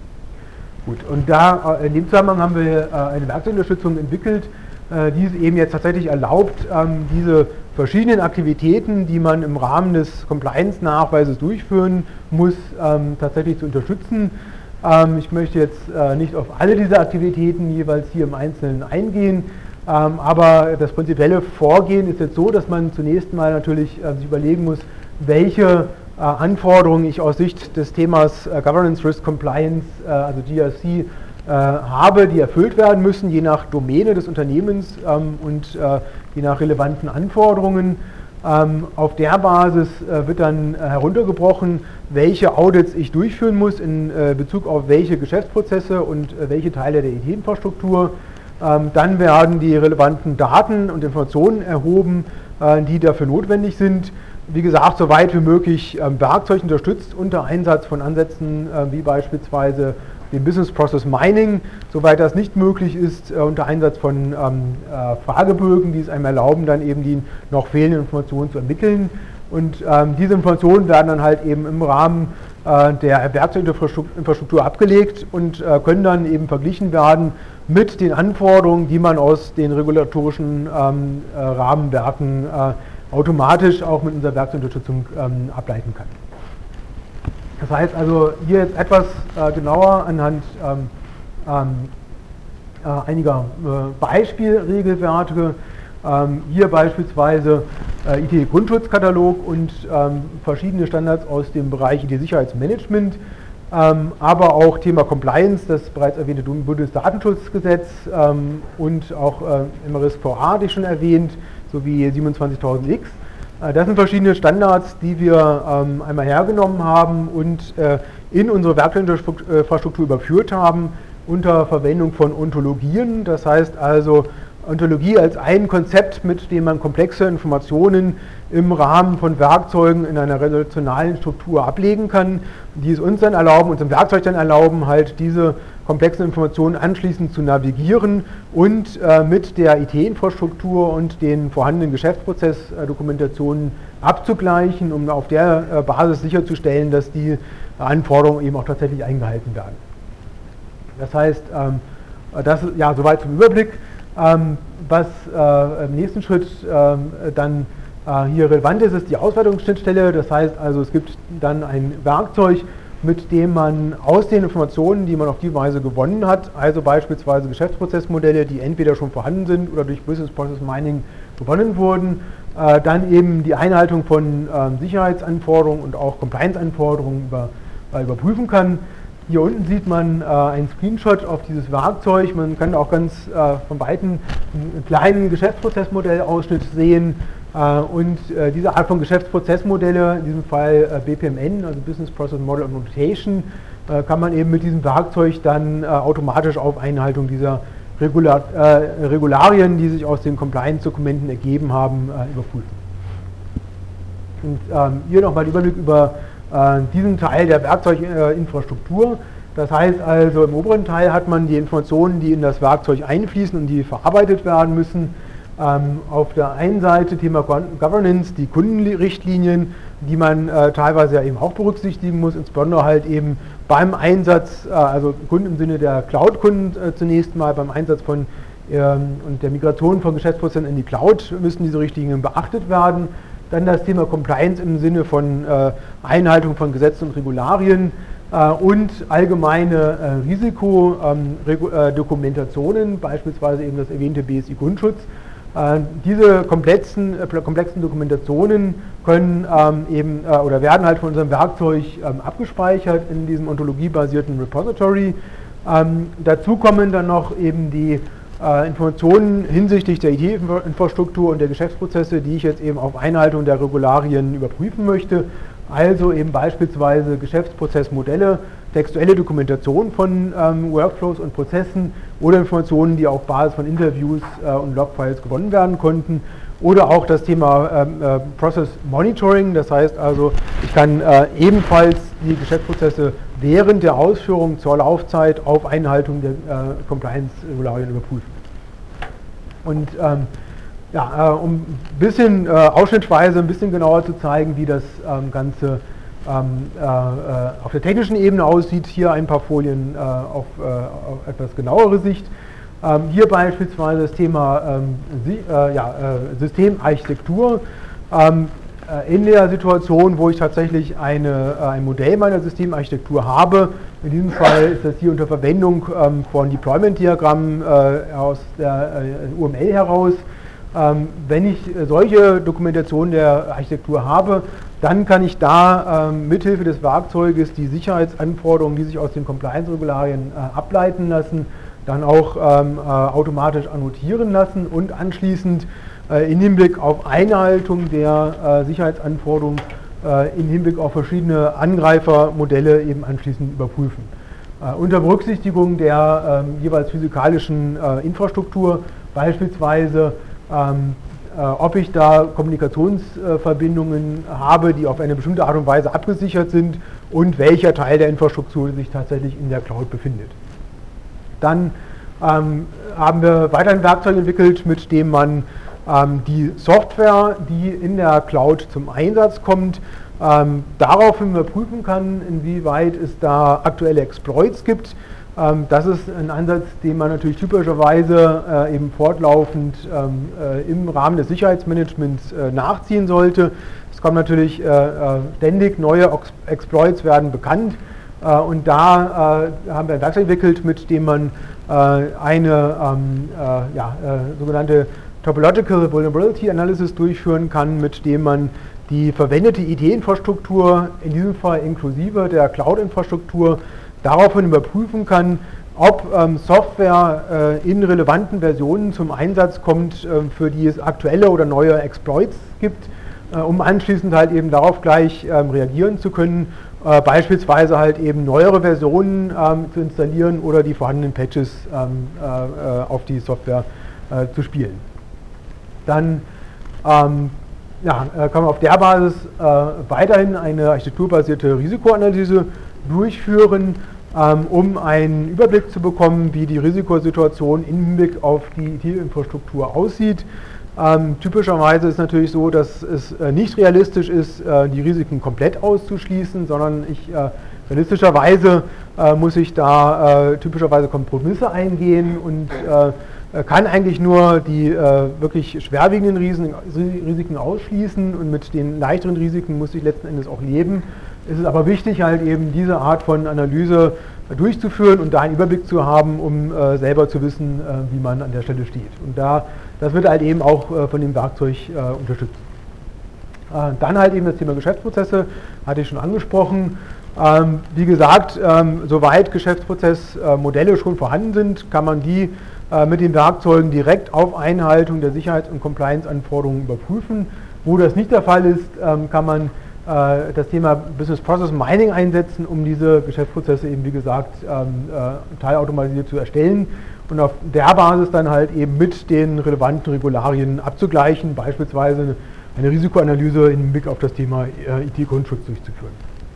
Gut, und da äh, in dem Zusammenhang haben wir äh, eine Werkzeugunterstützung entwickelt, äh, die es eben jetzt tatsächlich erlaubt, ähm, diese verschiedenen Aktivitäten, die man im Rahmen des Compliance-Nachweises durchführen muss, ähm, tatsächlich zu unterstützen. Ich möchte jetzt nicht auf alle diese Aktivitäten jeweils hier im Einzelnen eingehen, aber das prinzipielle Vorgehen ist jetzt so, dass man zunächst mal natürlich sich überlegen muss, welche Anforderungen ich aus Sicht des Themas Governance Risk Compliance, also G R C, habe, die erfüllt werden müssen, je nach Domäne des Unternehmens und je nach relevanten Anforderungen. Ähm, auf der Basis äh, wird dann äh, heruntergebrochen, welche Audits ich durchführen muss in äh, Bezug auf welche Geschäftsprozesse und äh, welche Teile der I T-Infrastruktur. Ähm, dann werden die relevanten Daten und Informationen erhoben, äh, die dafür notwendig sind. Wie gesagt, so weit wie möglich äh, Werkzeug unterstützt unter Einsatz von Ansätzen äh, wie beispielsweise dem Business Process Mining, soweit das nicht möglich ist, äh, unter Einsatz von ähm, äh, Fragebögen, die es einem erlauben, dann eben die noch fehlenden Informationen zu ermitteln. Und ähm, diese Informationen werden dann halt eben im Rahmen äh, der Werkzeuginfrastruktur abgelegt und äh, können dann eben verglichen werden mit den Anforderungen, die man aus den regulatorischen ähm, äh, Rahmenwerken äh, automatisch auch mit unserer Werkzeugunterstützung ähm, ableiten kann. Das heißt also hier jetzt etwas äh, genauer anhand ähm, ähm, äh, einiger äh, Beispielregelwerke. Ähm, hier beispielsweise äh, I T-Grundschutzkatalog und ähm, verschiedene Standards aus dem Bereich I T-Sicherheitsmanagement, ähm, aber auch Thema Compliance, das bereits erwähnte Bundesdatenschutzgesetz ähm, und auch äh, M R I S V A, hatte ich schon erwähnt, sowie siebenundzwanzigtausend X. Das sind verschiedene Standards, die wir ähm, einmal hergenommen haben und äh, in unsere Werkzeuginfrastruktur überführt haben unter Verwendung von Ontologien. Das heißt also Ontologie als ein Konzept, mit dem man komplexe Informationen im Rahmen von Werkzeugen in einer relationalen Struktur ablegen kann, die es uns dann erlauben, uns im Werkzeug dann erlauben, halt diese komplexen Informationen anschließend zu navigieren und äh, mit der I T-Infrastruktur und den vorhandenen Geschäftsprozessdokumentationen abzugleichen, um auf der äh, Basis sicherzustellen, dass die Anforderungen eben auch tatsächlich eingehalten werden. Das heißt, ähm, das ja soweit zum Überblick. Ähm, was äh, im nächsten Schritt ähm, dann äh, hier relevant ist, ist die Auswertungsschnittstelle. Das heißt also, es gibt dann ein Werkzeug, mit dem man aus den Informationen, die man auf die Weise gewonnen hat, also beispielsweise Geschäftsprozessmodelle, die entweder schon vorhanden sind oder durch Business Process Mining gewonnen wurden, Äh, dann eben die Einhaltung von äh, Sicherheitsanforderungen und auch Compliance-Anforderungen über, äh, überprüfen kann. Hier unten sieht man äh, einen Screenshot auf dieses Werkzeug. Man kann auch ganz äh, von Weitem einen kleinen Geschäftsprozessmodellausschnitt sehen. Äh, und äh, diese Art von Geschäftsprozessmodelle, in diesem Fall äh, B P M N, also Business Process Model and Notation, äh, kann man eben mit diesem Werkzeug dann äh, automatisch auf Einhaltung dieser Regular, äh, Regularien, die sich aus den Compliance-Dokumenten ergeben haben, äh, überprüfen. Und ähm, hier nochmal der Überblick über äh, diesen Teil der Werkzeuginfrastruktur. Äh, das heißt also, im oberen Teil hat man die Informationen, die in das Werkzeug einfließen und die verarbeitet werden müssen. Ähm, auf der einen Seite Thema Governance, die Kundenrichtlinien, die man äh, teilweise ja eben auch berücksichtigen muss, insbesondere halt eben beim Einsatz, äh, also Kunden im Sinne der Cloud-Kunden äh, zunächst mal, beim Einsatz von ähm, und der Migration von Geschäftsprozessen in die Cloud müssen diese Richtlinien beachtet werden. Dann das Thema Compliance im Sinne von äh, Einhaltung von Gesetzen und Regularien äh, und allgemeine äh, Risikodokumentationen, äh, beispielsweise eben das erwähnte B S I-Grundschutz. Äh, diese komplexen, äh, komplexen Dokumentationen können ähm, eben äh, oder werden halt von unserem Werkzeug ähm, abgespeichert in diesem ontologiebasierten Repository. Ähm, dazu kommen dann noch eben die äh, Informationen hinsichtlich der I T-Infrastruktur und der Geschäftsprozesse, die ich jetzt eben auf Einhaltung der Regularien überprüfen möchte. Also eben beispielsweise Geschäftsprozessmodelle, textuelle Dokumentation von ähm, Workflows und Prozessen oder Informationen, die auf Basis von Interviews äh, und Logfiles gewonnen werden konnten. Oder auch das Thema ähm, äh, Process Monitoring, das heißt also, ich kann äh, ebenfalls die Geschäftsprozesse während der Ausführung zur Laufzeit auf Einhaltung der äh, Compliance-Regularien überprüfen. Und ähm, ja, äh, um ein bisschen äh, ausschnittsweise, ein bisschen genauer zu zeigen, wie das ähm, Ganze ähm, äh, auf der technischen Ebene aussieht, hier ein paar Folien äh, auf, äh, auf etwas genauere Sicht. Ähm, hier beispielsweise das Thema ähm, Sie, äh, ja, äh, Systemarchitektur. Ähm, äh, in der Situation, wo ich tatsächlich eine, äh, ein Modell meiner Systemarchitektur habe, in diesem Fall ist das hier unter Verwendung ähm, von Deployment-Diagrammen äh, aus der äh, U M L heraus. Ähm, wenn ich solche Dokumentationen der Architektur habe, dann kann ich da ähm, mithilfe des Werkzeuges die Sicherheitsanforderungen, die sich aus den Compliance-Regularien äh, ableiten lassen, dann auch ähm, äh, automatisch annotieren lassen und anschließend äh, im Hinblick auf Einhaltung der äh, Sicherheitsanforderungen äh, im Hinblick auf verschiedene Angreifermodelle eben anschließend überprüfen. Äh, unter Berücksichtigung der äh, jeweils physikalischen äh, Infrastruktur, beispielsweise Ähm, äh, ob ich da Kommunikationsverbindungen äh, habe, die auf eine bestimmte Art und Weise abgesichert sind und welcher Teil der Infrastruktur sich tatsächlich in der Cloud befindet. Dann ähm, haben wir weiter ein Werkzeug entwickelt, mit dem man ähm, die Software, die in der Cloud zum Einsatz kommt, ähm, daraufhin überprüfen kann, inwieweit es da aktuelle Exploits gibt. Das ist ein Ansatz, den man natürlich typischerweise äh, eben fortlaufend ähm, äh, im Rahmen des Sicherheitsmanagements äh, nachziehen sollte. Es kommen natürlich äh, ständig neue Exploits werden bekannt äh, und da äh, haben wir ein Werkzeug entwickelt, mit dem man äh, eine ähm, äh, ja, äh, sogenannte Topological Vulnerability Analysis durchführen kann, mit dem man die verwendete I T-Infrastruktur, in diesem Fall inklusive der Cloud-Infrastruktur, daraufhin überprüfen kann, ob ähm, Software äh, in relevanten Versionen zum Einsatz kommt, äh, für die es aktuelle oder neue Exploits gibt, äh, um anschließend halt eben darauf gleich ähm, reagieren zu können, äh, beispielsweise halt eben neuere Versionen ähm, zu installieren oder die vorhandenen Patches ähm, äh, auf die Software äh, zu spielen. Dann ähm, ja, äh, kann man auf der Basis äh, weiterhin eine architekturbasierte Risikoanalyse durchführen, ähm, um einen Überblick zu bekommen, wie die Risikosituation im Hinblick auf die I T-Infrastruktur aussieht. Ähm, typischerweise ist es natürlich so, dass es äh, nicht realistisch ist, äh, die Risiken komplett auszuschließen, sondern ich äh, realistischerweise äh, muss ich da äh, typischerweise Kompromisse eingehen und äh, kann eigentlich nur die äh, wirklich schwerwiegenden Risiken, Risiken ausschließen und mit den leichteren Risiken muss ich letzten Endes auch leben. Es ist aber wichtig, halt eben diese Art von Analyse durchzuführen und da einen Überblick zu haben, um äh, selber zu wissen, äh, wie man an der Stelle steht. Und da, das wird halt eben auch äh, von dem Werkzeug äh, unterstützt. Äh, dann halt eben das Thema Geschäftsprozesse, hatte ich schon angesprochen. Ähm, wie gesagt, ähm, soweit Geschäftsprozessmodelle äh, schon vorhanden sind, kann man die äh, mit den Werkzeugen direkt auf Einhaltung der Sicherheits- und Compliance-Anforderungen überprüfen. Wo das nicht der Fall ist, ähm, kann man äh, das Thema Business Process Mining einsetzen, um diese Geschäftsprozesse eben, wie gesagt, ähm, äh, teilautomatisiert zu erstellen und auf der Basis dann halt eben mit den relevanten Regularien abzugleichen, beispielsweise eine Risikoanalyse im Blick auf das Thema äh, I T-Grundschutz durchzuführen.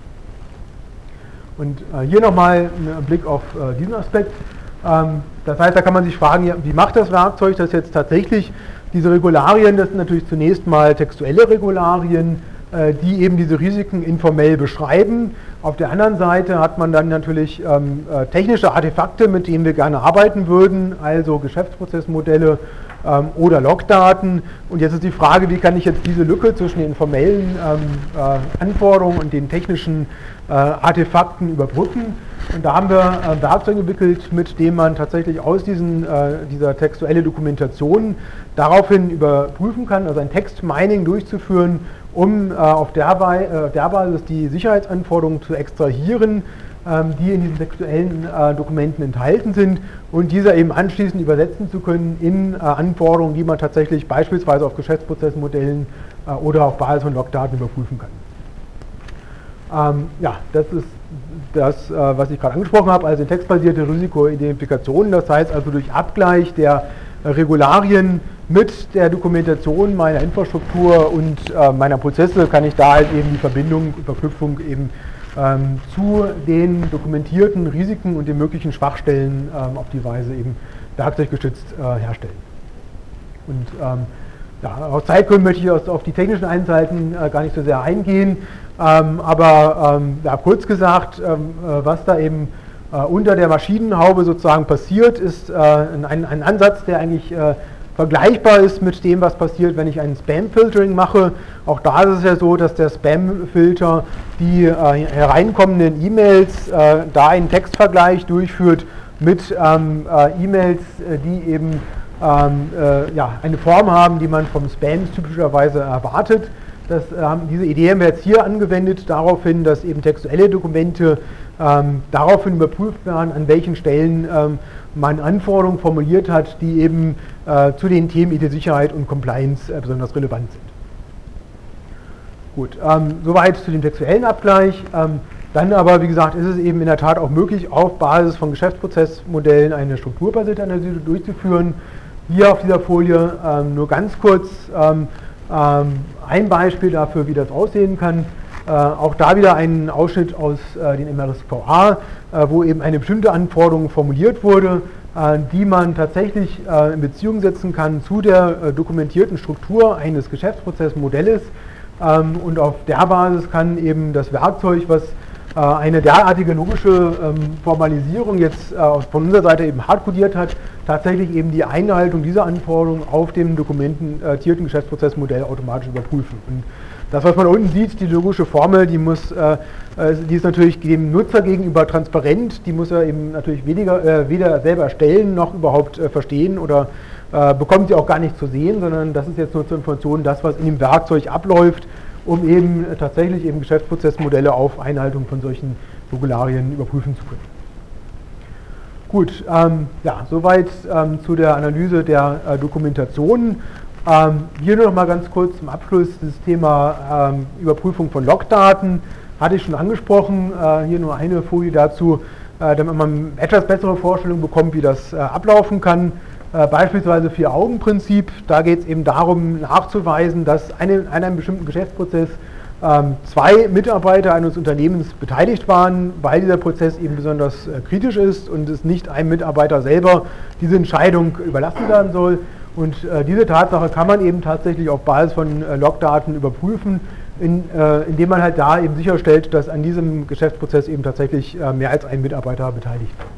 Und äh, hier nochmal ein Blick auf äh, diesen Aspekt. Ähm, das heißt, da kann man sich fragen, ja, wie macht das Werkzeug das jetzt tatsächlich? Diese Regularien, das sind natürlich zunächst mal textuelle Regularien, äh, die eben diese Risiken informell beschreiben. Auf der anderen Seite hat man dann natürlich ähm, äh, technische Artefakte, mit denen wir gerne arbeiten würden, also Geschäftsprozessmodelle ähm, oder Logdaten. Und jetzt ist die Frage, wie kann ich jetzt diese Lücke zwischen den formellen ähm, äh, Anforderungen und den technischen äh, Artefakten überbrücken. Und da haben wir äh, Werkzeuge entwickelt, mit denen man tatsächlich aus diesen, äh, dieser textuellen Dokumentation daraufhin überprüfen kann, also ein Textmining durchzuführen, um äh, auf der, äh, der Basis die Sicherheitsanforderungen zu extrahieren, ähm, die in diesen textuellen äh, Dokumenten enthalten sind und diese eben anschließend übersetzen zu können in äh, Anforderungen, die man tatsächlich beispielsweise auf Geschäftsprozessmodellen äh, oder auf Basis von Logdaten überprüfen kann. Ähm, ja, das ist das, äh, was ich gerade angesprochen habe, also textbasierte Risikoidentifikation, das heißt also durch Abgleich der äh, Regularien mit der Dokumentation meiner Infrastruktur und äh, meiner Prozesse kann ich da halt eben die Verbindung, Verknüpfung eben ähm, zu den dokumentierten Risiken und den möglichen Schwachstellen ähm, auf die Weise eben werkzeuggestützt äh, herstellen. Und ähm, ja, aus Zeitgründen möchte ich auf die technischen Einzelheiten äh, gar nicht so sehr eingehen, ähm, aber ähm, ja, kurz gesagt, ähm, äh, was da eben äh, unter der Maschinenhaube sozusagen passiert, ist äh, ein, ein Ansatz, der eigentlich äh, vergleichbar ist mit dem, was passiert, wenn ich ein Spam-Filtering mache. Auch da ist es ja so, dass der Spam-Filter die äh, hereinkommenden E-Mails äh, da einen Textvergleich durchführt mit ähm, äh, E-Mails, äh, die eben ähm, äh, ja, eine Form haben, die man vom Spam typischerweise erwartet. Das, äh, diese Idee haben wir jetzt hier angewendet, daraufhin, dass eben textuelle Dokumente ähm, daraufhin überprüft werden, an welchen Stellen ähm, man Anforderungen formuliert hat, die eben äh, zu den Themen I T-Sicherheit und Compliance äh, besonders relevant sind. Gut, ähm, soweit zu dem textuellen Abgleich. Ähm, dann aber, wie gesagt, ist es eben in der Tat auch möglich, auf Basis von Geschäftsprozessmodellen eine strukturbasierte Analyse durchzuführen. Hier auf dieser Folie ähm, nur ganz kurz ähm, ähm, ein Beispiel dafür, wie das aussehen kann. Äh, auch da wieder ein Ausschnitt aus äh, den M R S V A, äh, wo eben eine bestimmte Anforderung formuliert wurde, äh, die man tatsächlich äh, in Beziehung setzen kann zu der äh, dokumentierten Struktur eines Geschäftsprozessmodells. Ähm, und auf der Basis kann eben das Werkzeug, was äh, eine derartige logische ähm, Formalisierung jetzt äh, von unserer Seite eben hardcodiert hat, tatsächlich eben die Einhaltung dieser Anforderungen auf dem dokumentierten Geschäftsprozessmodell automatisch überprüfen. Und das, was man unten sieht, die logische Formel, die, muss, äh, die ist natürlich dem Nutzer gegenüber transparent, die muss er eben natürlich weniger, äh, weder selber erstellen noch überhaupt äh, verstehen oder äh, bekommt sie auch gar nicht zu sehen, sondern das ist jetzt nur zur Information das, was in dem Werkzeug abläuft, um eben äh, tatsächlich eben Geschäftsprozessmodelle auf Einhaltung von solchen Regularien überprüfen zu können. Gut, ähm, ja, soweit ähm, zu der Analyse der äh, Dokumentation. Ähm, hier nur noch mal ganz kurz zum Abschluss das Thema ähm, Überprüfung von Logdaten. Hatte ich schon angesprochen, äh, hier nur eine Folie dazu, äh, damit man eine etwas bessere Vorstellung bekommt, wie das äh, ablaufen kann. Äh, beispielsweise Vier-Augen-Prinzip, da geht es eben darum nachzuweisen, dass eine, an einem bestimmten Geschäftsprozess ähm, zwei Mitarbeiter eines Unternehmens beteiligt waren, weil dieser Prozess eben besonders äh, kritisch ist und es nicht einem Mitarbeiter selber diese Entscheidung überlassen werden soll. Und äh, diese Tatsache kann man eben tatsächlich auf Basis von äh, Logdaten überprüfen, in, äh, indem man halt da eben sicherstellt, dass an diesem Geschäftsprozess eben tatsächlich äh, mehr als ein Mitarbeiter beteiligt war.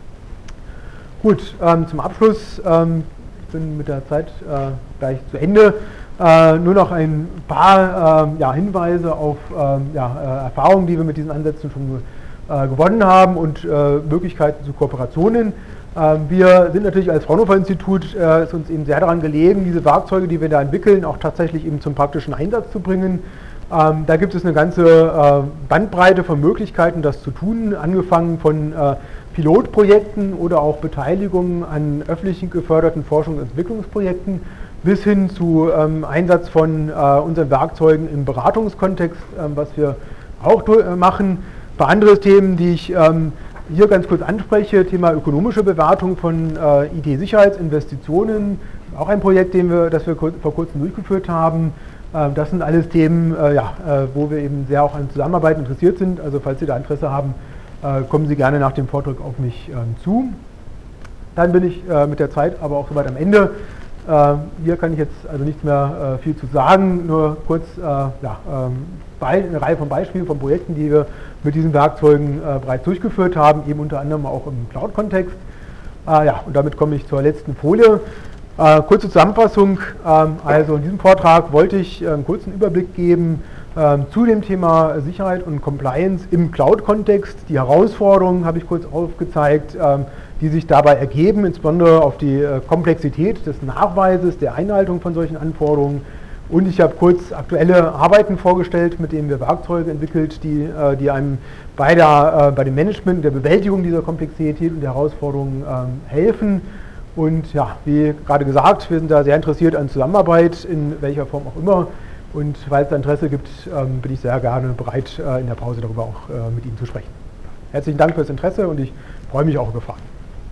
Gut, ähm, zum Abschluss, ähm, ich bin mit der Zeit äh, gleich zu Ende, äh, nur noch ein paar äh, ja, Hinweise auf äh, ja, äh, Erfahrungen, die wir mit diesen Ansätzen schon äh, gewonnen haben und äh, Möglichkeiten zu Kooperationen. Ähm, wir sind natürlich als Fraunhofer-Institut, äh, ist uns eben sehr daran gelegen, diese Werkzeuge, die wir da entwickeln, auch tatsächlich eben zum praktischen Einsatz zu bringen. Ähm, da gibt es eine ganze äh, Bandbreite von Möglichkeiten, das zu tun, angefangen von äh, Pilotprojekten oder auch Beteiligungen an öffentlich geförderten Forschungs- und Entwicklungsprojekten bis hin zu ähm, Einsatz von äh, unseren Werkzeugen im Beratungskontext, ähm, was wir auch äh, machen. Bei anderen Themen, die ich ähm, hier ganz kurz anspreche, Thema ökonomische Bewertung von äh, I T-Sicherheitsinvestitionen, auch ein Projekt, den wir, das wir vor kurzem durchgeführt haben. Äh, das sind alles Themen, äh, ja, äh, wo wir eben sehr auch an Zusammenarbeit interessiert sind. Also falls Sie da Interesse haben, äh, kommen Sie gerne nach dem Vortrag auf mich äh, zu. Dann bin ich äh, mit der Zeit aber auch soweit am Ende. Äh, hier kann ich jetzt also nichts mehr äh, viel zu sagen, nur kurz äh, ja, ähm, eine Reihe von Beispielen von Projekten, die wir mit diesen Werkzeugen äh, bereits durchgeführt haben, eben unter anderem auch im Cloud-Kontext. Äh, ja, und damit komme ich zur letzten Folie. Äh, kurze Zusammenfassung, ähm, also in diesem Vortrag wollte ich äh, einen kurzen Überblick geben ähm, zu dem Thema Sicherheit und Compliance im Cloud-Kontext. Die Herausforderungen habe ich kurz aufgezeigt, ähm, die sich dabei ergeben, insbesondere auf die äh, Komplexität des Nachweises, der Einhaltung von solchen Anforderungen. Und ich habe kurz aktuelle Arbeiten vorgestellt, mit denen wir Werkzeuge entwickelt, die, äh, die einem bei, der, äh, bei dem Management, der Bewältigung dieser Komplexität und der Herausforderungen ähm, helfen. Und ja, wie gerade gesagt, wir sind da sehr interessiert an Zusammenarbeit, in welcher Form auch immer. Und weil es da Interesse gibt, ähm, bin ich sehr gerne bereit, äh, in der Pause darüber auch äh, mit Ihnen zu sprechen. Herzlichen Dank fürs Interesse und ich freue mich auch über Fragen.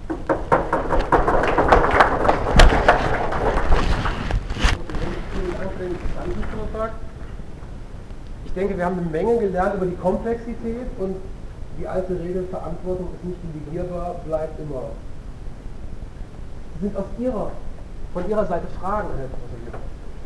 Ich denke, wir haben eine Menge gelernt über die Komplexität und die alte Regel, Verantwortung ist nicht delegierbar, bleibt immer. Sind aus Ihrer, von Ihrer Seite Fragen, Herr Professor Jürgen?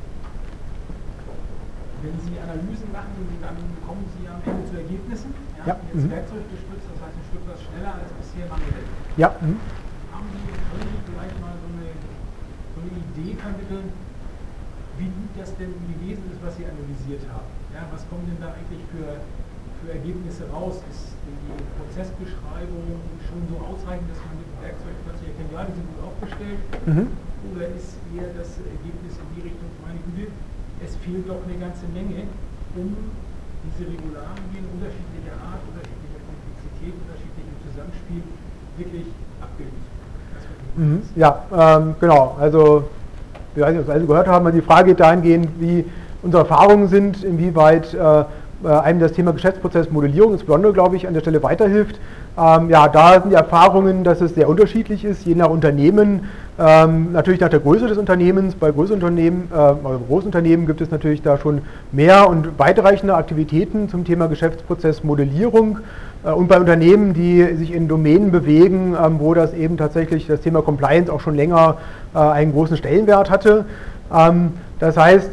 Wenn Sie Analysen machen, dann kommen Sie am Ende zu Ergebnissen. Ja. Ja, jetzt Mhm. Werkzeug gestützt, das heißt ein Stück was schneller als bisher manuell. Ja. Mhm. Haben Sie, können Sie vielleicht mal so eine, so eine Idee vermitteln, wie gut das denn gewesen ist, was Sie analysiert haben? Ja, was kommen denn da eigentlich für, für Ergebnisse raus? Ist die Prozessbeschreibung schon so ausreichend, dass man mit dem Werkzeug plötzlich erkennt, ja, die sind gut aufgestellt? Mhm. Oder ist eher das Ergebnis in die Richtung, meine Güte, es fehlt doch eine ganze Menge, um diese Regularien unterschiedlicher Art, unterschiedlicher Komplexität, unterschiedlichem Zusammenspiel wirklich abbilden zu können? Mhm. Ja, ähm, genau. Also, wir weiß nicht, ob Sie alle gehört haben, aber die Frage geht dahingehend, wie unsere Erfahrungen sind, inwieweit äh, einem das Thema Geschäftsprozessmodellierung insbesondere, glaube ich, an der Stelle weiterhilft. Ähm, ja, da sind die Erfahrungen, dass es sehr unterschiedlich ist, je nach Unternehmen. Ähm, natürlich nach der Größe des Unternehmens. Bei großen Unternehmen, äh, also großen Unternehmen gibt es natürlich da schon mehr und weitreichende Aktivitäten zum Thema Geschäftsprozessmodellierung. Äh, und bei Unternehmen, die sich in Domänen bewegen, ähm, wo das eben tatsächlich das Thema Compliance auch schon länger äh, einen großen Stellenwert hatte. Ähm, Das heißt,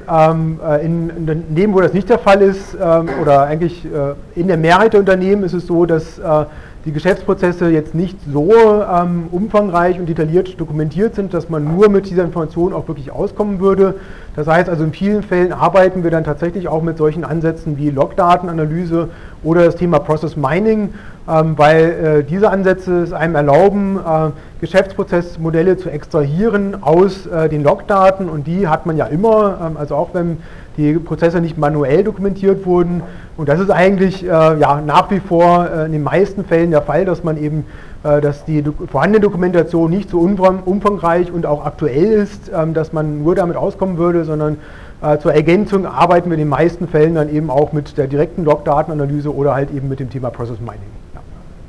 in Unternehmen, wo das nicht der Fall ist, oder eigentlich in der Mehrheit der Unternehmen ist es so, dass die Geschäftsprozesse jetzt nicht so umfangreich und detailliert dokumentiert sind, dass man nur mit dieser Information auch wirklich auskommen würde. Das heißt also, in vielen Fällen arbeiten wir dann tatsächlich auch mit solchen Ansätzen wie Logdatenanalyse oder das Thema Process Mining, weil diese Ansätze es einem erlauben, Geschäftsprozessmodelle zu extrahieren aus den Logdaten, und die hat man ja immer, also auch wenn die Prozesse nicht manuell dokumentiert wurden. Und das ist eigentlich ja, nach wie vor in den meisten Fällen der Fall, dass man eben, dass die vorhandene Dokumentation nicht so umfangreich und auch aktuell ist, dass man nur damit auskommen würde, sondern zur Ergänzung arbeiten wir in den meisten Fällen dann eben auch mit der direkten Logdatenanalyse oder halt eben mit dem Thema Process Mining. Ja.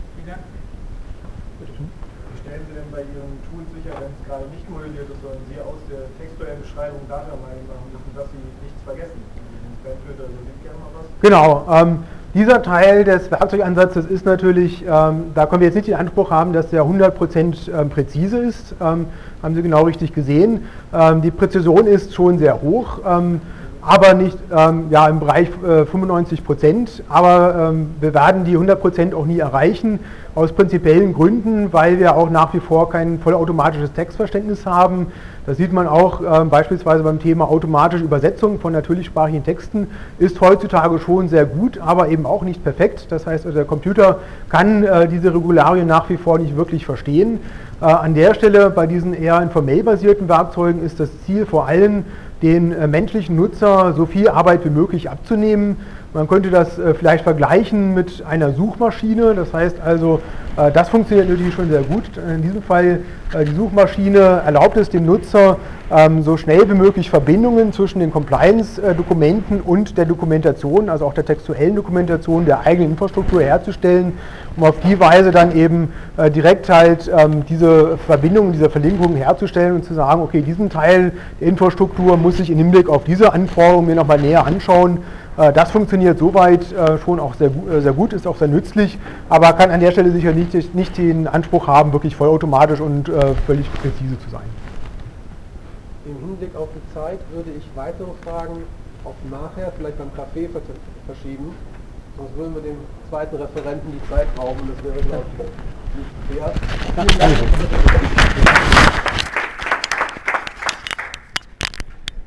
Wie stellen Sie denn bei Ihren Tools sicher, wenn es gerade nicht modelliert ist, sondern Sie aus der textuellen Beschreibung Data Mining machen müssen, dass Sie nichts vergessen? Spamfilter, also gibt gerne mal was? Genau. Ähm, dieser Teil des Werkzeugansatzes ist natürlich, ähm, da können wir jetzt nicht den Anspruch haben, dass der hundert Prozent ähm, präzise ist. Ähm, haben Sie genau richtig gesehen. Ähm, die Präzision ist schon sehr hoch. Ähm, aber nicht ähm, ja, im Bereich äh, fünfundneunzig Prozent. Aber ähm, wir werden die hundert Prozent auch nie erreichen, aus prinzipiellen Gründen, weil wir auch nach wie vor kein vollautomatisches Textverständnis haben. Das sieht man auch äh, beispielsweise beim Thema automatische Übersetzung von natürlichsprachigen Texten, ist heutzutage schon sehr gut, aber eben auch nicht perfekt. Das heißt, also der Computer kann äh, diese Regularien nach wie vor nicht wirklich verstehen. Äh, an der Stelle bei diesen eher informell basierten Werkzeugen ist das Ziel vor allem, den äh, menschlichen Nutzer so viel Arbeit wie möglich abzunehmen. Man könnte das äh, vielleicht vergleichen mit einer Suchmaschine. Das heißt also, äh, das funktioniert natürlich schon sehr gut. In diesem Fall, äh, die Suchmaschine erlaubt es dem Nutzer, ähm, so schnell wie möglich Verbindungen zwischen den Compliance-Dokumenten und der Dokumentation, also auch der textuellen Dokumentation der eigenen Infrastruktur herzustellen, um auf die Weise dann eben äh, direkt halt ähm, diese Verbindungen, diese Verlinkungen herzustellen und zu sagen, okay, diesen Teil der Infrastruktur muss ich im Hinblick auf diese Anforderungen mir nochmal näher anschauen. Äh, das funktioniert soweit äh, schon auch sehr, äh, sehr gut, ist auch sehr nützlich, aber kann an der Stelle sicher nicht, nicht den Anspruch haben, wirklich vollautomatisch und äh, völlig präzise zu sein. Im Hinblick auf die Zeit würde ich weitere Fragen auf nachher, vielleicht beim Kaffee verschieben. Sonst würden wir dem zweiten Referenten die Zeit rauben und das wäre, glaube ich, nicht fair. Vielen Dank.